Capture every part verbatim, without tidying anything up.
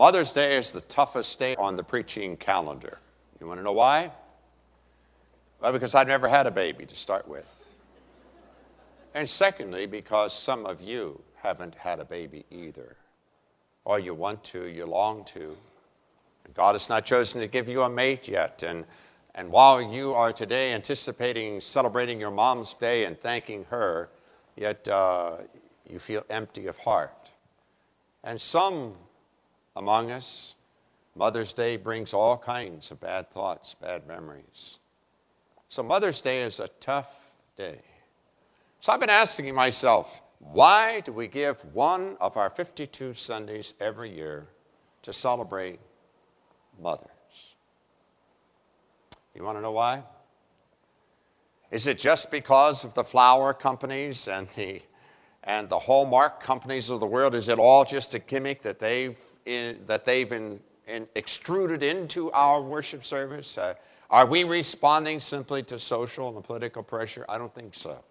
Mother's Day is the toughest day on the preaching calendar. You want to know why? Well, because I've never had a baby to start with. And secondly, because some of you haven't had a baby either. Or you want to, you long to. God has not chosen to give you a mate yet. And, and while you are today anticipating celebrating your mom's day and thanking her, yet uh, you feel empty of heart. And some among us, Mother's Day brings all kinds of bad thoughts, bad memories. So Mother's Day is a tough day. So I've been asking myself, why do we give one of our fifty-two Sundays every year to celebrate mothers? You want to know why? Is it just because of the flower companies and the and the Hallmark companies of the world? Is it all just a gimmick that they've in, that they've in, in extruded into our worship service? Uh, are we responding simply to social and political pressure? I don't think so.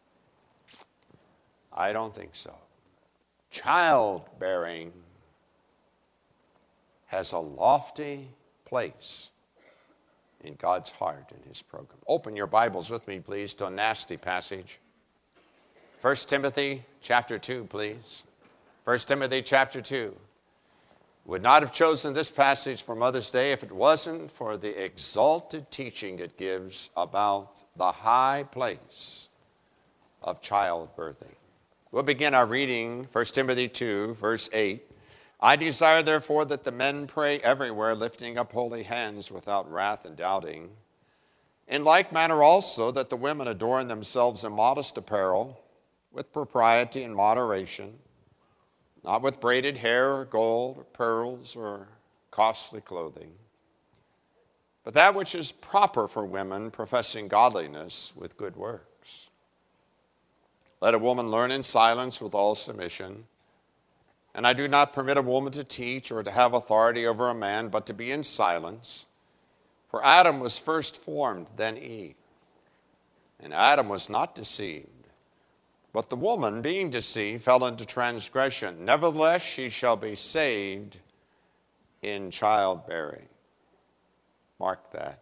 I don't think so. Childbearing has a lofty place in God's heart in his program. Open your Bibles with me, please, to a nasty passage. First Timothy chapter two, please. First Timothy chapter two. Would not have chosen this passage for Mother's Day if it wasn't for the exalted teaching it gives about the high place of childbirthing. We'll begin our reading, First Timothy two, verse eight. I desire, therefore, that the men pray everywhere, lifting up holy hands without wrath and doubting. In like manner also, that the women adorn themselves in modest apparel, with propriety and moderation, not with braided hair or gold or pearls or costly clothing, but that which is proper for women, professing godliness with good works. Let a woman learn in silence with all submission. And I do not permit a woman to teach or to have authority over a man, but to be in silence. For Adam was first formed, then Eve. And Adam was not deceived. But the woman, being deceived, fell into transgression. Nevertheless, she shall be saved in childbearing. Mark that.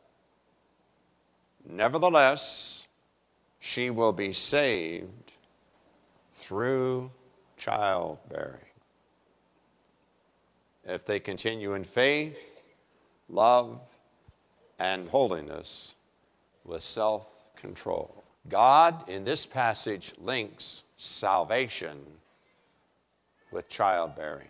Nevertheless, she will be saved through childbearing, if they continue in faith, love, and holiness with self-control. God, in this passage, links salvation with childbearing.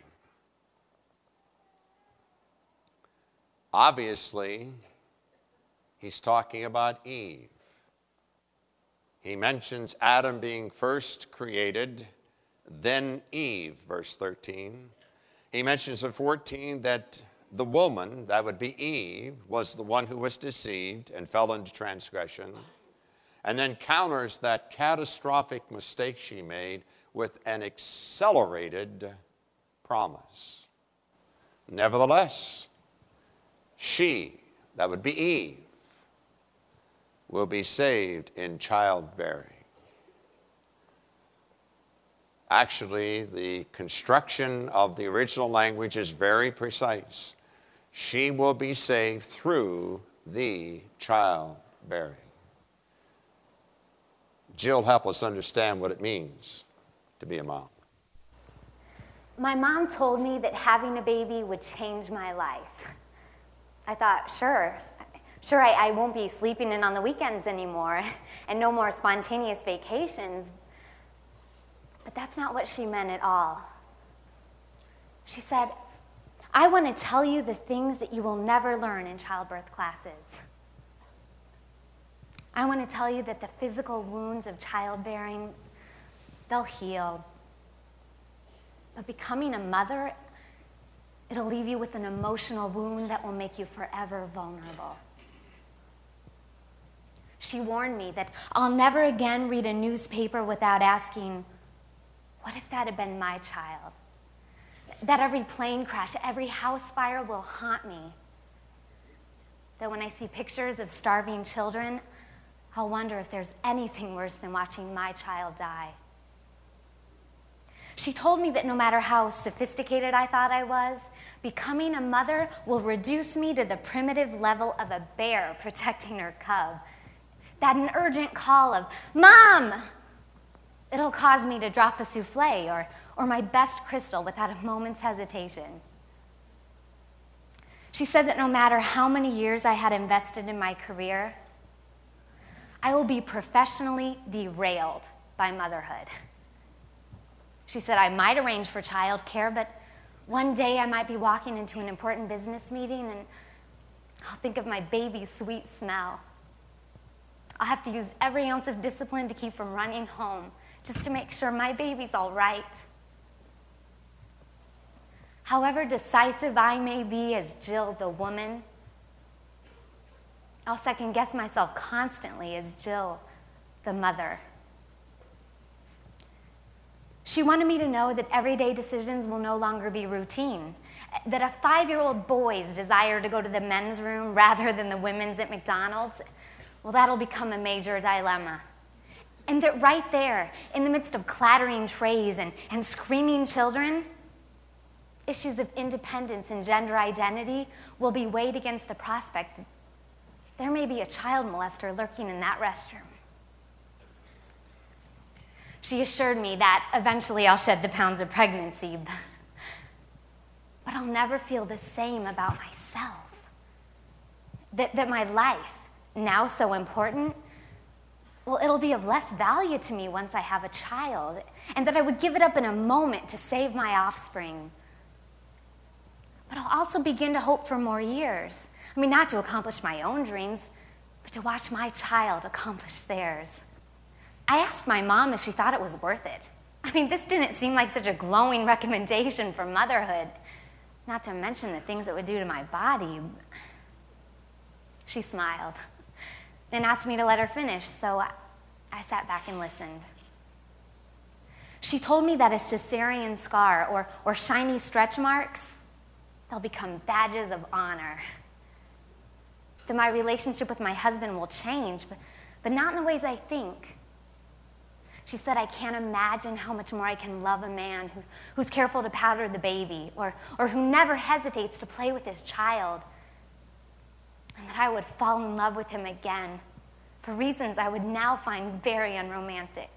Obviously, he's talking about Eve. He mentions Adam being first created, then Eve, verse thirteen. He mentions in fourteen that the woman, that would be Eve, was the one who was deceived and fell into transgression, and then counters that catastrophic mistake she made with an accelerated promise. Nevertheless, she, that would be Eve, will be saved in childbearing. Actually, the construction of the original language is very precise. She will be saved through the childbearing. Jill, help us understand what it means to be a mom. My mom told me that having a baby would change my life. I thought, sure, sure, I, I won't be sleeping in on the weekends anymore and no more spontaneous vacations. But that's not what she meant at all. She said, I want to tell you the things that you will never learn in childbirth classes. I want to tell you that the physical wounds of childbearing, they'll heal. But becoming a mother, it'll leave you with an emotional wound that will make you forever vulnerable. She warned me that I'll never again read a newspaper without asking, what if that had been my child? That every plane crash, every house fire will haunt me. That when I see pictures of starving children, I'll wonder if there's anything worse than watching my child die. She told me that no matter how sophisticated I thought I was, becoming a mother will reduce me to the primitive level of a bear protecting her cub. That an urgent call of, "Mom!" it'll cause me to drop a souffle or, or my best crystal without a moment's hesitation. She said that no matter how many years I had invested in my career, I will be professionally derailed by motherhood. She said I might arrange for childcare, but one day I might be walking into an important business meeting and I'll think of my baby's sweet smell. I'll have to use every ounce of discipline to keep from running home just to make sure my baby's all right. However decisive I may be as Jill the woman, I'll second guess myself constantly as Jill the mother. She wanted me to know that everyday decisions will no longer be routine, that a five-year-old boy's desire to go to the men's room rather than the women's at McDonald's, well, that'll become a major dilemma. And that right there, in the midst of clattering trays and, and screaming children, issues of independence and gender identity will be weighed against the prospect that there may be a child molester lurking in that restroom. She assured me that eventually I'll shed the pounds of pregnancy, but I'll never feel the same about myself. That, that my life, now so important, well, it'll be of less value to me once I have a child, and that I would give it up in a moment to save my offspring. But I'll also begin to hope for more years. I mean, not to accomplish my own dreams, but to watch my child accomplish theirs. I asked my mom if she thought it was worth it. I mean, this didn't seem like such a glowing recommendation for motherhood, not to mention the things it would do to my body. She smiled, then asked me to let her finish, so I, I sat back and listened. She told me that a cesarean scar or, or shiny stretch marks, they'll become badges of honor. That my relationship with my husband will change, but, but not in the ways I think. She said, I can't imagine how much more I can love a man who, who's careful to powder the baby or, or who never hesitates to play with his child. And that I would fall in love with him again for reasons I would now find very unromantic.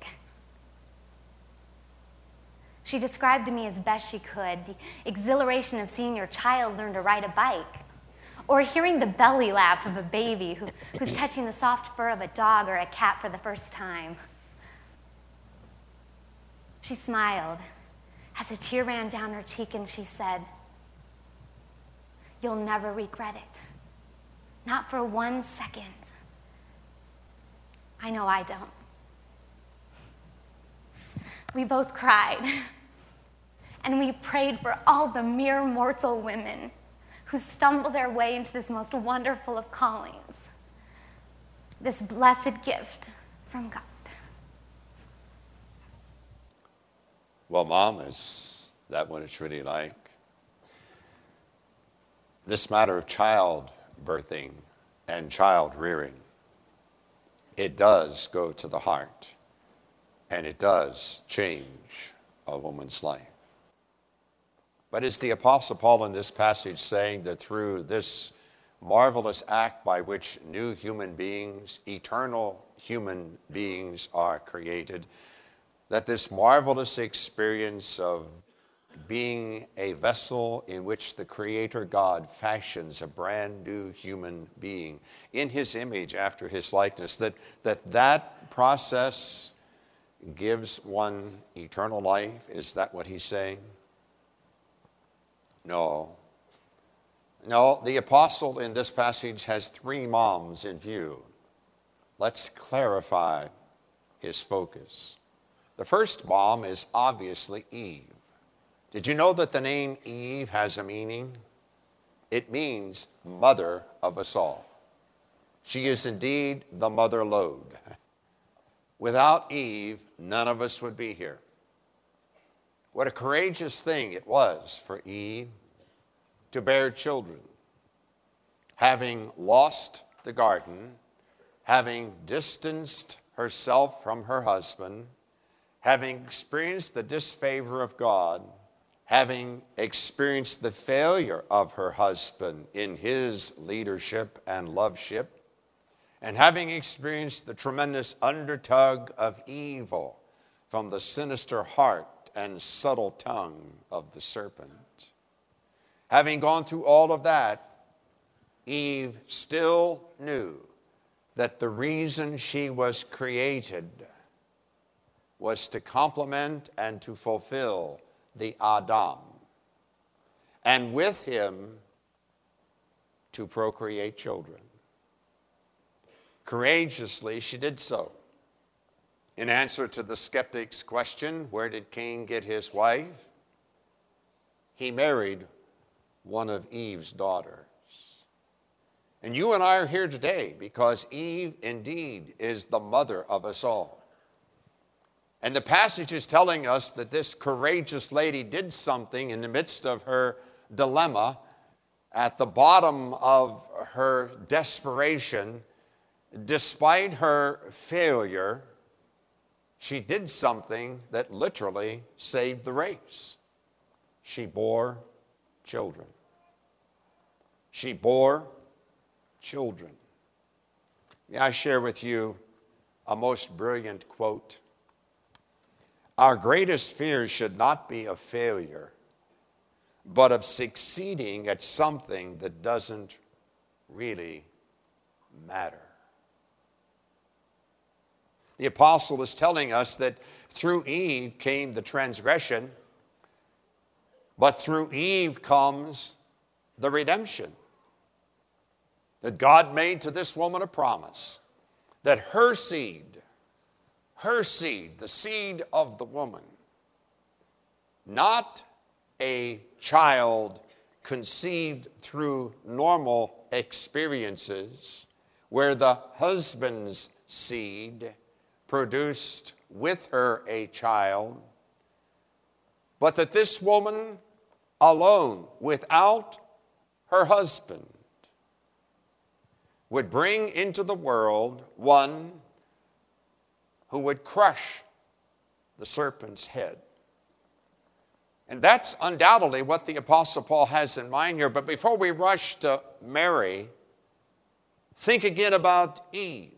She described to me as best she could the exhilaration of seeing your child learn to ride a bike, or hearing the belly laugh of a baby who, who's touching the soft fur of a dog or a cat for the first time. She smiled as a tear ran down her cheek and she said, "You'll never regret it. Not for one second." I know I don't. We both cried, and we prayed for all the mere mortal women who stumble their way into this most wonderful of callings, this blessed gift from God. Well, Mom, is that what it's really like? This matter of child birthing and child rearing, it does go to the heart, and it does change a woman's life. But is the Apostle Paul in this passage saying that through this marvelous act by which new human beings, eternal human beings are created, that this marvelous experience of being a vessel in which the Creator God fashions a brand new human being in his image after his likeness, that that, that process gives one eternal life? Is that what he's saying? No. No, the apostle in this passage has three moms in view. Let's clarify his focus. The first mom is obviously Eve. Did you know that the name Eve has a meaning? It means mother of us all. She is indeed the mother lode. Without Eve, none of us would be here. What a courageous thing it was for Eve to bear children, having lost the garden, having distanced herself from her husband, having experienced the disfavor of God, having experienced the failure of her husband in his leadership and loveship, and having experienced the tremendous undertug of evil from the sinister heart and subtle tongue of the serpent. Having gone through all of that, Eve still knew that the reason she was created was to complement and to fulfill the Adam, and with him to procreate children. Courageously, she did so. In answer to the skeptic's question, where did Cain get his wife? He married one of Eve's daughters. And you and I are here today because Eve indeed is the mother of us all. And the passage is telling us that this courageous lady did something in the midst of her dilemma, at the bottom of her desperation. Despite her failure, she did something that literally saved the race. She bore children. She bore children. May I share with you a most brilliant quote? Our greatest fear should not be of failure, but of succeeding at something that doesn't really matter. The apostle is telling us that through Eve came the transgression, but through Eve comes the redemption. That God made to this woman a promise that her seed, her seed, the seed of the woman, not a child conceived through normal experiences where the husband's seed produced with her a child, but that this woman alone, without her husband, would bring into the world one who would crush the serpent's head. And that's undoubtedly what the Apostle Paul has in mind here. But before we rush to Mary, think again about Eve.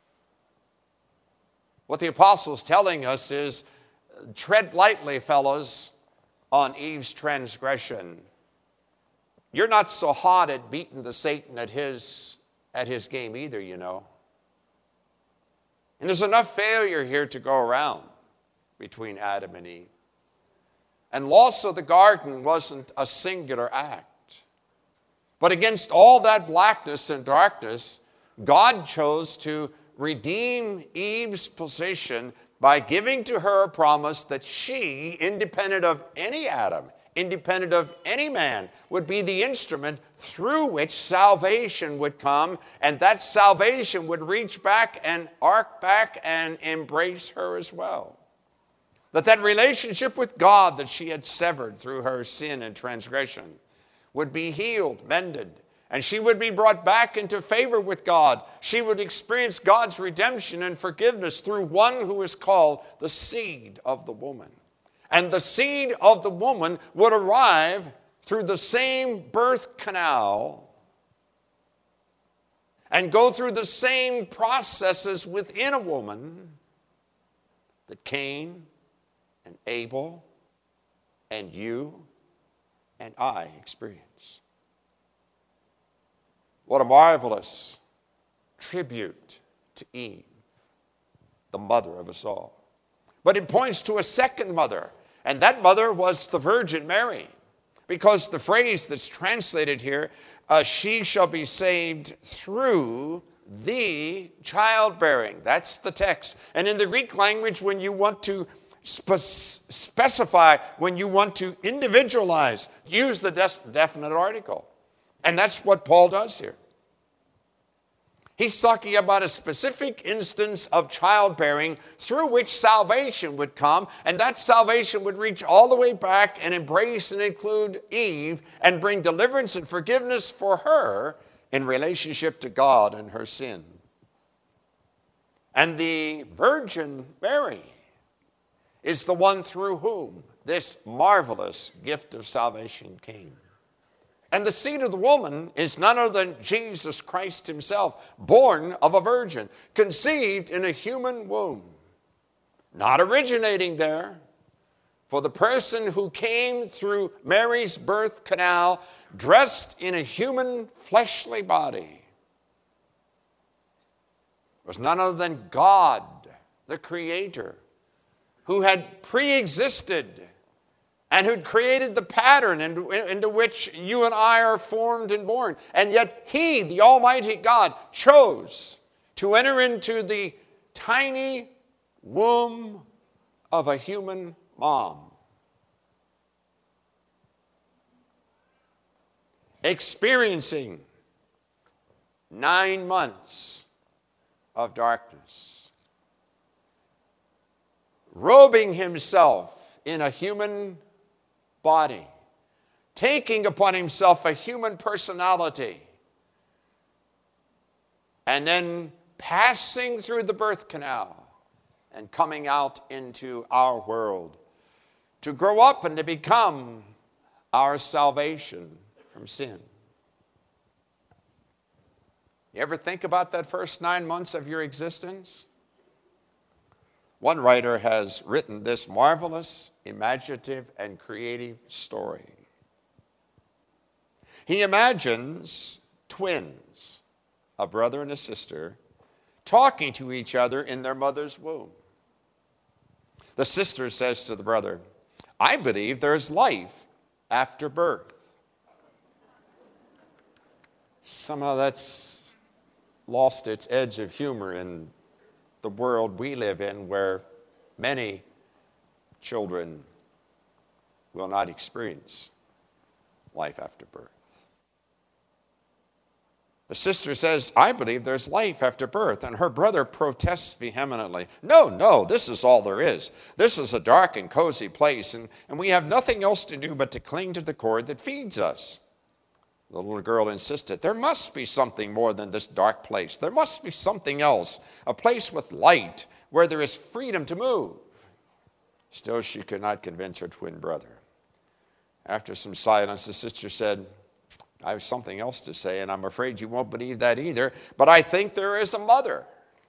What the apostle is telling us is, tread lightly, fellows, on Eve's transgression. You're not so hot at beating the Satan at his, at his game either, you know. And there's enough failure here to go around between Adam and Eve. And loss of the garden wasn't a singular act. But against all that blackness and darkness, God chose to redeem Eve's position by giving to her a promise that she, independent of any Adam, independent of any man, would be the instrument through which salvation would come, and that salvation would reach back and arc back and embrace her as well. That that relationship with God that she had severed through her sin and transgression would be healed, mended, and she would be brought back into favor with God. She would experience God's redemption and forgiveness through one who is called the seed of the woman. And the seed of the woman would arrive through the same birth canal and go through the same processes within a woman that Cain and Abel and you and I experience. What a marvelous tribute to Eve, the mother of us all. But it points to a second mother, and that mother was the Virgin Mary, because the phrase that's translated here, uh, she shall be saved through the childbearing. That's the text. And in the Greek language, when you want to spe- specify, when you want to individualize, use the des- definite article. And that's what Paul does here. He's talking about a specific instance of childbearing through which salvation would come, and that salvation would reach all the way back and embrace and include Eve and bring deliverance and forgiveness for her in relationship to God and her sin. And the Virgin Mary is the one through whom this marvelous gift of salvation came. And the seed of the woman is none other than Jesus Christ himself, born of a virgin, conceived in a human womb, not originating there. For the person who came through Mary's birth canal, dressed in a human fleshly body, was none other than God, the Creator, who had pre-existed and who'd created the pattern into, into which you and I are formed and born. And yet he, the Almighty God, chose to enter into the tiny womb of a human mom, experiencing nine months of darkness, robing himself in a human body, taking upon himself a human personality, and then passing through the birth canal and coming out into our world to grow up and to become our salvation from sin. You ever think about that first nine months of your existence? One writer has written this marvelous, imaginative, and creative story. He imagines twins, a brother and a sister, talking to each other in their mother's womb. The sister says to the brother, "I believe there is life after birth." Somehow that's lost its edge of humor in the world we live in, where many children will not experience life after birth. The sister says, "I believe there's life after birth," and her brother protests vehemently. "No, no, this is all there is. This is a dark and cozy place, and, and we have nothing else to do but to cling to the cord that feeds us." The little girl insisted, "There must be something more than this dark place. There must be something else, a place with light where there is freedom to move." Still, she could not convince her twin brother. After some silence, the sister said, "I have something else to say, and I'm afraid you won't believe that either, but I think there is a mother."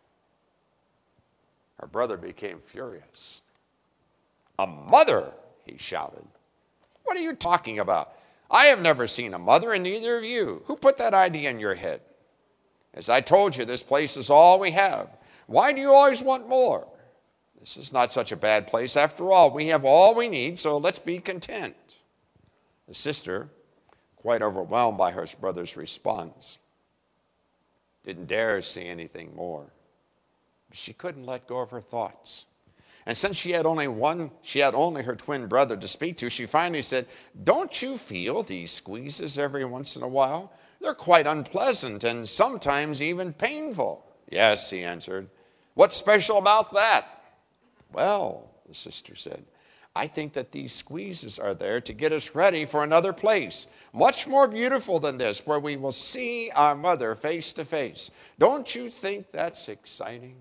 Her brother became furious. "A mother?" he shouted. "What are you talking about? I have never seen a mother, and neither have you. Who put that idea in your head? As I told you, this place is all we have. Why do you always want more? This is not such a bad place after all. We have all we need, so let's be content." The sister, quite overwhelmed by her brother's response, didn't dare say anything more. She couldn't let go of her thoughts. And since she had only one, she had only her twin brother to speak to, she finally said, "Don't you feel these squeezes every once in a while? They're quite unpleasant and sometimes even painful." "Yes," he answered. "What's special about that?" "Well," the sister said, "I think that these squeezes are there to get us ready for another place, much more beautiful than this, where we will see our mother face to face. Don't you think that's exciting?"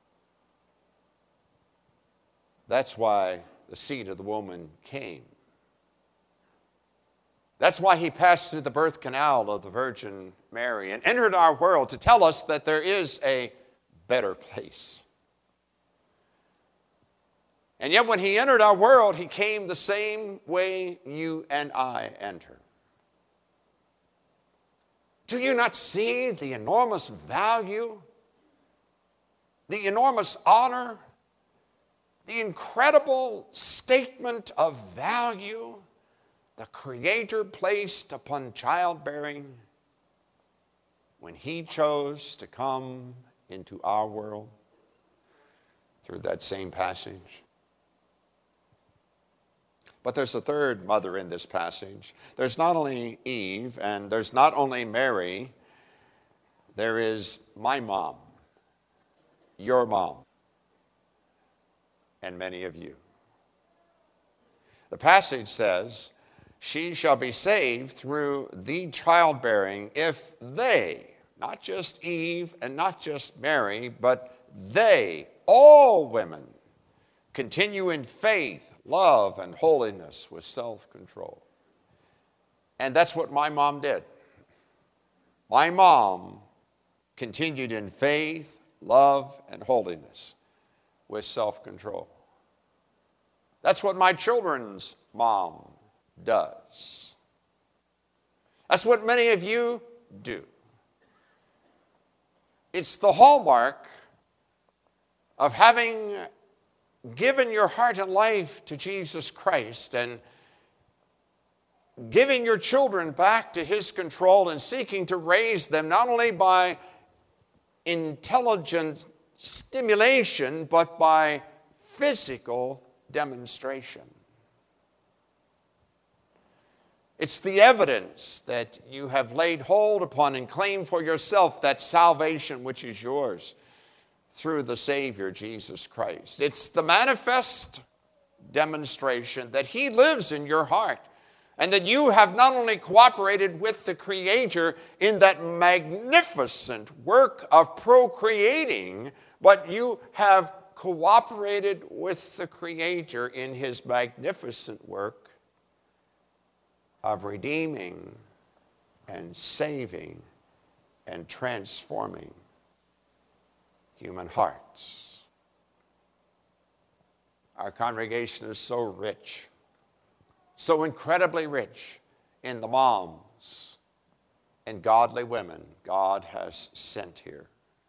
That's why the seed of the woman came. That's why he passed through the birth canal of the Virgin Mary and entered our world to tell us that there is a better place. And yet when he entered our world, he came the same way you and I enter. Do you not see the enormous value, the enormous honor, the incredible statement of value the Creator placed upon childbearing when he chose to come into our world through that same passage? But there's a third mother in this passage. There's not only Eve and there's not only Mary, there is my mom, your mom, and many of you. The passage says, "She shall be saved through the childbearing if they," not just Eve and not just Mary, but they, all women, Continue in faith, love, and holiness with self-control. And that's what my mom did. My mom continued in faith, love, and holiness with self-control. That's what my children's mom does. That's what many of you do. It's the hallmark of having given your heart and life to Jesus Christ and giving your children back to His control and seeking to raise them not only by intelligent stimulation, but by physical demonstration. It's the evidence that you have laid hold upon and claimed for yourself that salvation which is yours through the Savior, Jesus Christ. It's the manifest demonstration that He lives in your heart and that you have not only cooperated with the Creator in that magnificent work of procreating, but you have cooperated with the Creator in His magnificent work of redeeming and saving and transforming human hearts. Our congregation is so rich, so incredibly rich in the moms and godly women God has sent here.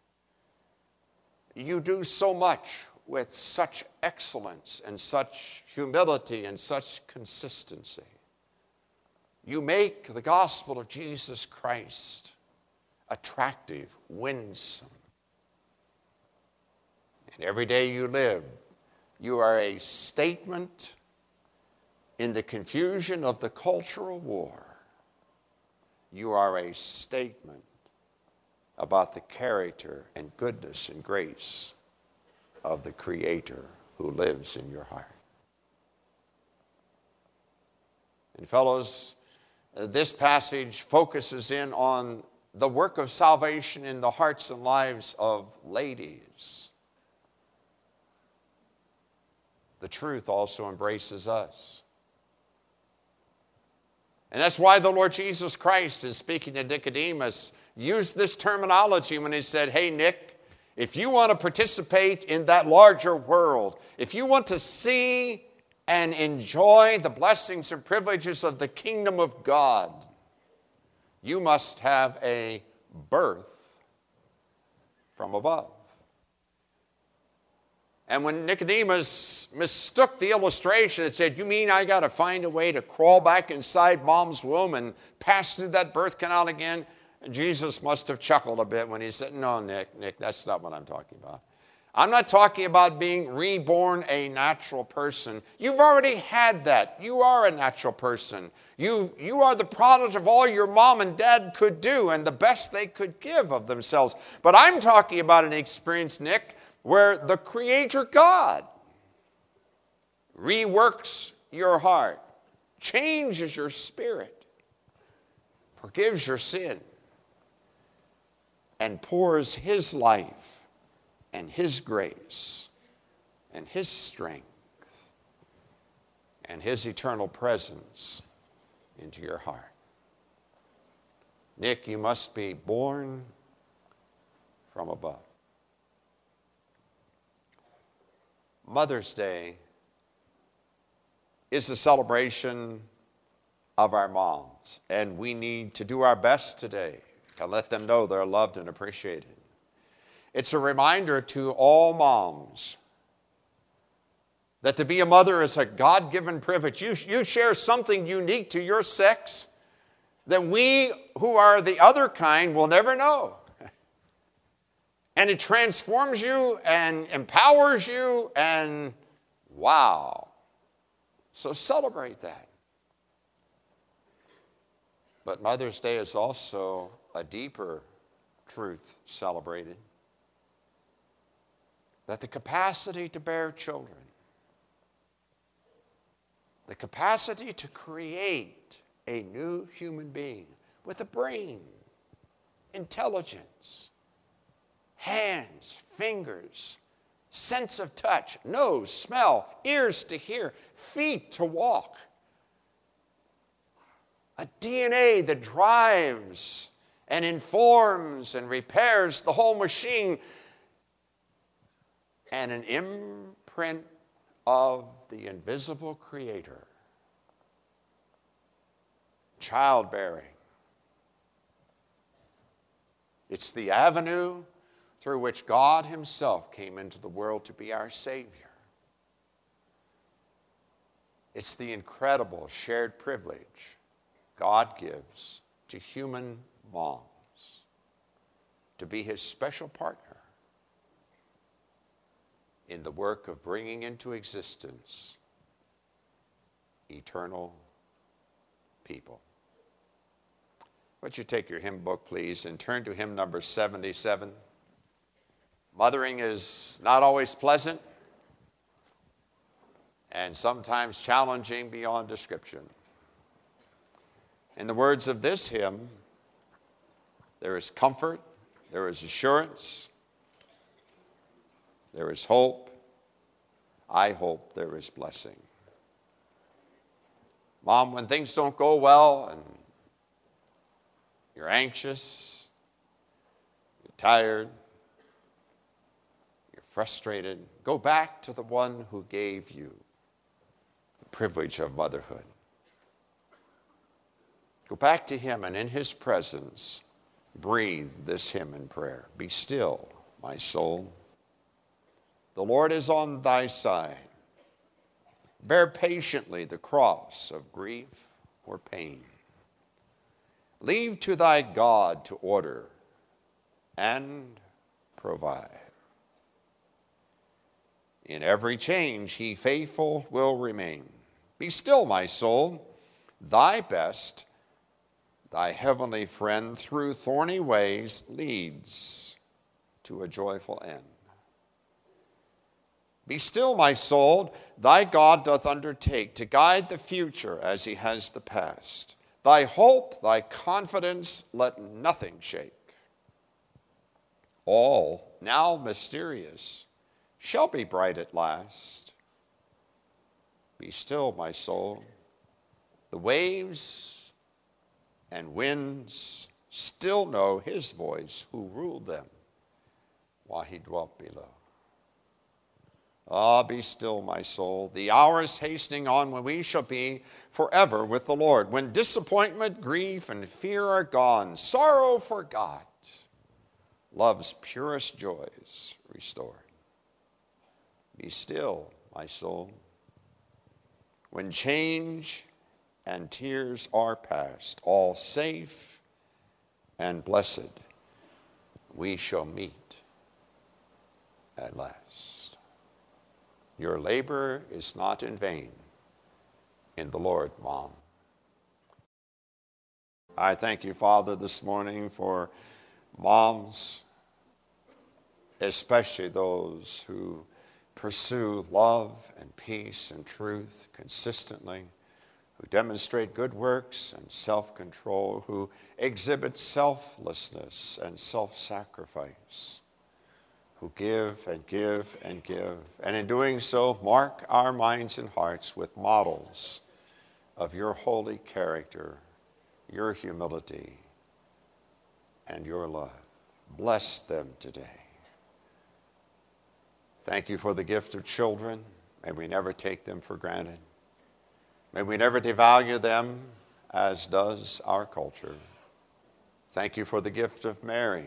You do so much with such excellence and such humility and such consistency. You make the gospel of Jesus Christ attractive, winsome. And every day you live, you are a statement in the confusion of the cultural war. You are a statement about the character and goodness and grace of the Creator who lives in your heart. And fellows, this passage focuses in on the work of salvation in the hearts and lives of ladies. The truth also embraces us. And that's why the Lord Jesus Christ, in speaking to Nicodemus, used this terminology when He said, hey, Nick, if you want to participate in that larger world, if you want to see and enjoy the blessings and privileges of the kingdom of God, you must have a birth from above. And when Nicodemus mistook the illustration, it said, you mean I got to find a way to crawl back inside mom's womb and pass through that birth canal again? And Jesus must have chuckled a bit when He said, no, Nick, Nick, that's not what I'm talking about. I'm not talking about being reborn a natural person. You've already had that. You are a natural person. You, you are the product of all your mom and dad could do and the best they could give of themselves. But I'm talking about an experience, Nick, where the Creator God reworks your heart, changes your spirit, forgives your sin, and pours His life and His grace and His strength and His eternal presence into your heart. Nick, you must be born from above. Mother's Day is a celebration of our moms, and we need to do our best today to let them know they're loved and appreciated. It's a reminder to all moms that to be a mother is a God-given privilege. You, you share something unique to your sex that we who are the other kind will never know. And it transforms you and empowers you, and wow. So celebrate that. But Mother's Day is also a deeper truth celebrated. That the capacity to bear children, the capacity to create a new human being with a brain, intelligence, hands, fingers, sense of touch, nose, smell, ears to hear, feet to walk. A D N A that drives and informs and repairs the whole machine. And an imprint of the invisible Creator. Childbearing. It's the avenue through which God himself came into the world to be our Savior. It's the incredible shared privilege God gives to human moms to be his special partner in the work of bringing into existence eternal people. Would you take your hymn book, please, and turn to hymn number seventy-seven. Mothering is not always pleasant and sometimes challenging beyond description. In the words of this hymn, there is comfort, there is assurance, there is hope. I hope there is blessing. Mom, when things don't go well and you're anxious, you're tired, you're frustrated, go back to the one who gave you the privilege of motherhood. Go back to him, and in his presence, breathe this hymn in prayer. Be still, my soul. The Lord is on thy side. Bear patiently the cross of grief or pain. Leave to thy God to order and provide. In every change he faithful will remain. Be still, my soul. Thy best, thy heavenly friend, through thorny ways leads to a joyful end. Be still, my soul. Thy God doth undertake to guide the future as he has the past. Thy hope, thy confidence, let nothing shake. All, now mysterious, shall be bright at last. Be still, my soul. The waves and winds still know his voice who ruled them while he dwelt below. Ah, be still, my soul. The hour is hastening on when we shall be forever with the Lord. When disappointment, grief, and fear are gone, sorrow forgot, love's purest joys restored. Be still, my soul. When change and tears are past, all safe and blessed, we shall meet at last. Your labor is not in vain in the Lord, Mom. I thank you, Father, this morning for moms, especially those who pursue love and peace and truth consistently, who demonstrate good works and self-control, who exhibit selflessness and self-sacrifice, who give and give and give, and in doing so mark our minds and hearts with models of your holy character, your humility, and your love. Bless them today. Thank you for the gift of children. May we never take them for granted. May we never devalue them as does our culture. Thank you for the gift of marriage.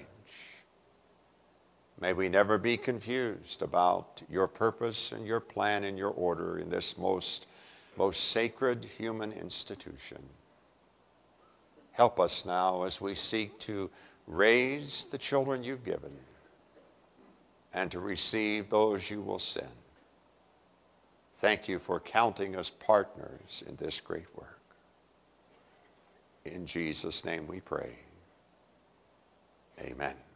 May we never be confused about your purpose and your plan and your order in this most, most sacred human institution. Help us now as we seek to raise the children you've given and to receive those you will send. Thank you for counting us partners in this great work. In Jesus' name we pray. Amen.